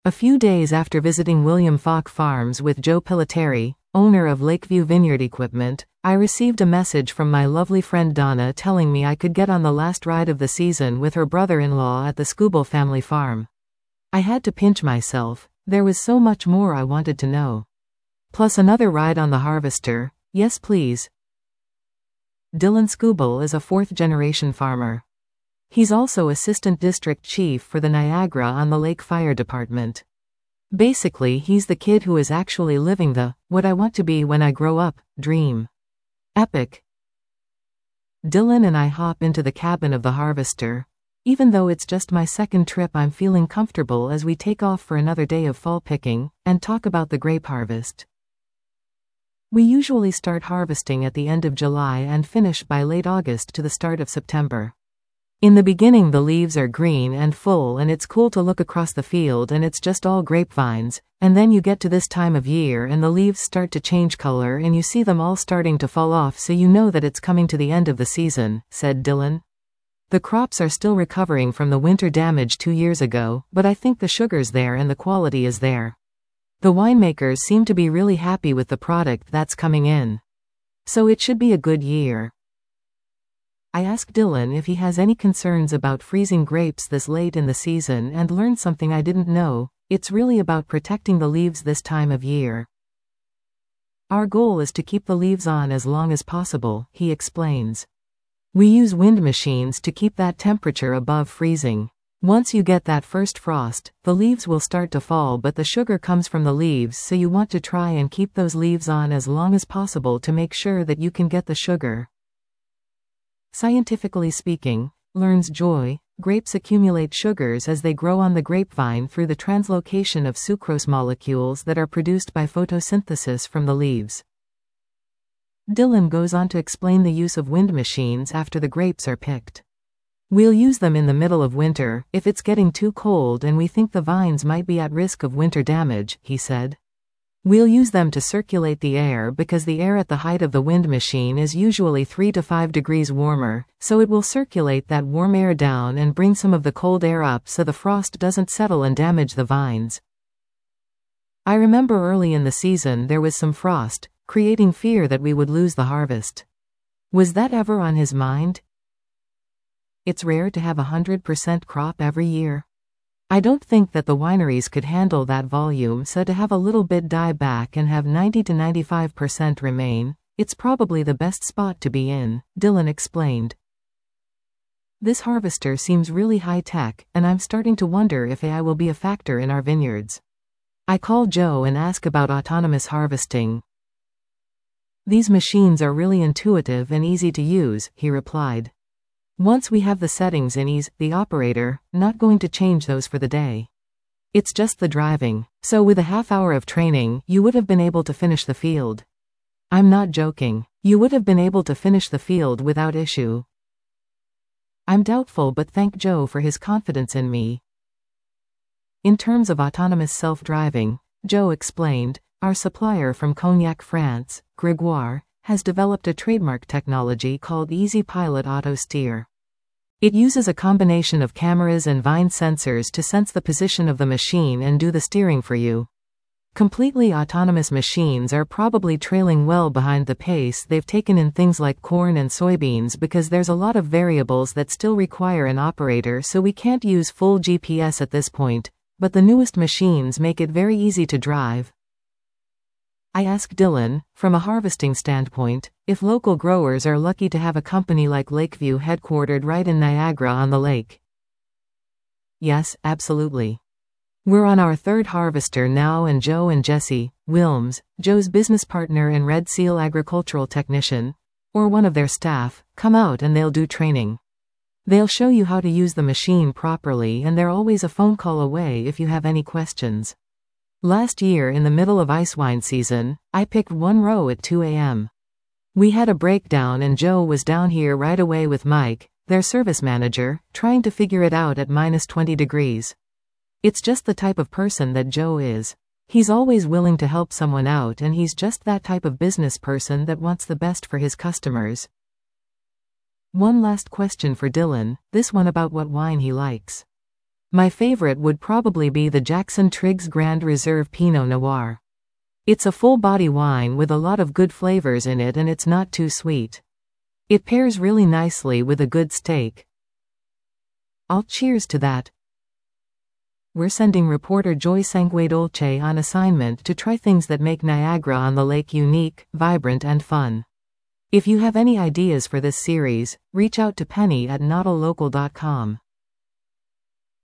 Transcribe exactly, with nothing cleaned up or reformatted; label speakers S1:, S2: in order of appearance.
S1: A few days after visiting William Falk Farms with Joe Pilateri, owner of Lakeview Vineyard Equipment, I received a message from my lovely friend Donna telling me I could get on the last ride of the season with her brother-in-law at the Scooble family farm. I had to pinch myself, there was so much more I wanted to know. Plus another ride on the Harvester, yes please. Dylan Scooble is a fourth-generation farmer. He's also assistant district chief for the Niagara-on-the-Lake Fire Department. Basically, he's the kid who is actually living the "what I want to be when I grow up" dream. Epic. Dylan and I hop into the cabin of the Harvester. Even though it's just my second trip, I'm feeling comfortable as we take off for another day of fall picking and talk about the grape harvest. We usually start harvesting at the end of July and finish by late August to the start of September. In the beginning the leaves are green and full and it's cool to look across the field and it's just all grapevines, and then you get to this time of year and the leaves start to change color and you see them all starting to fall off, so you know that it's coming to the end of the season, said Dylan. The crops are still recovering from the winter damage two years ago, but I think the sugar's there and the quality is there. The winemakers seem to be really happy with the product that's coming in. So it should be a good year. I asked Dylan if he has any concerns about freezing grapes this late in the season and learned something I didn't know. It's really about protecting the leaves this time of year. Our goal is to keep the leaves on as long as possible, he explains. We use wind machines to keep that temperature above freezing. Once you get that first frost, the leaves will start to fall, but the sugar comes from the leaves, so you want to try and keep those leaves on as long as possible to make sure that you can get the sugar. Scientifically speaking, learns Joy, grapes accumulate sugars as they grow on the grapevine through the translocation of sucrose molecules that are produced by photosynthesis from the leaves. Dylan goes on to explain the use of wind machines after the grapes are picked. We'll use them in the middle of winter, if it's getting too cold and we think the vines might be at risk of winter damage, he said. We'll use them to circulate the air because the air at the height of the wind machine is usually three to five degrees warmer, so it will circulate that warm air down and bring some of the cold air up so the frost doesn't settle and damage the vines. I remember early in the season there was some frost, creating fear that we would lose the harvest. Was that ever on his mind? It's rare to have a one hundred percent crop every year. I don't think that the wineries could handle that volume, so to have a little bit die back and have ninety to ninety-five percent remain, it's probably the best spot to be in, Dylan explained. This harvester seems really high-tech, and I'm starting to wonder if A I will be a factor in our vineyards. I call Joe and ask about autonomous harvesting. These machines are really intuitive and easy to use, he replied. Once we have the settings in ease, the operator, not going to change those for the day. It's just the driving, so with a half hour of training, you would have been able to finish the field. I'm not joking. You would have been able to finish the field without issue. I'm doubtful, but thank Joe for his confidence in me. In terms of autonomous self-driving, Joe explained, our supplier from Cognac, France, Grégoire, has developed a trademark technology called Easy Pilot Auto Steer. It uses a combination of cameras and vine sensors to sense the position of the machine and do the steering for you. Completely autonomous machines are probably trailing well behind the pace they've taken in things like corn and soybeans because there's a lot of variables that still require an operator, so we can't use full G P S at this point, but the newest machines make it very easy to drive. I asked Dylan, from a harvesting standpoint, if local growers are lucky to have a company like Lakeview headquartered right in Niagara-on-the-Lake. Yes, absolutely. We're on our third harvester now, and Joe and Jesse Wilms, Joe's business partner and Red Seal agricultural technician, or one of their staff, come out and they'll do training. They'll show you how to use the machine properly, and they're always a phone call away if you have any questions. Last year in the middle of ice wine season, I picked one row at two a m We had a breakdown and Joe was down here right away with Mike, their service manager, trying to figure it out at minus twenty degrees. It's just the type of person that Joe is. He's always willing to help someone out, and he's just that type of business person that wants the best for his customers. One last question for Dylan, this one about what wine he likes. My favorite would probably be the Jackson Triggs Grand Reserve Pinot Noir. It's a full-body wine with a lot of good flavors in it, and it's not too sweet. It pairs really nicely with a good steak. I'll cheers to that. We're sending reporter Joy Sanguedolce on assignment to try things that make Niagara-on-the-Lake unique, vibrant and fun. If you have any ideas for this series, reach out to Penny at nautillocal dot com.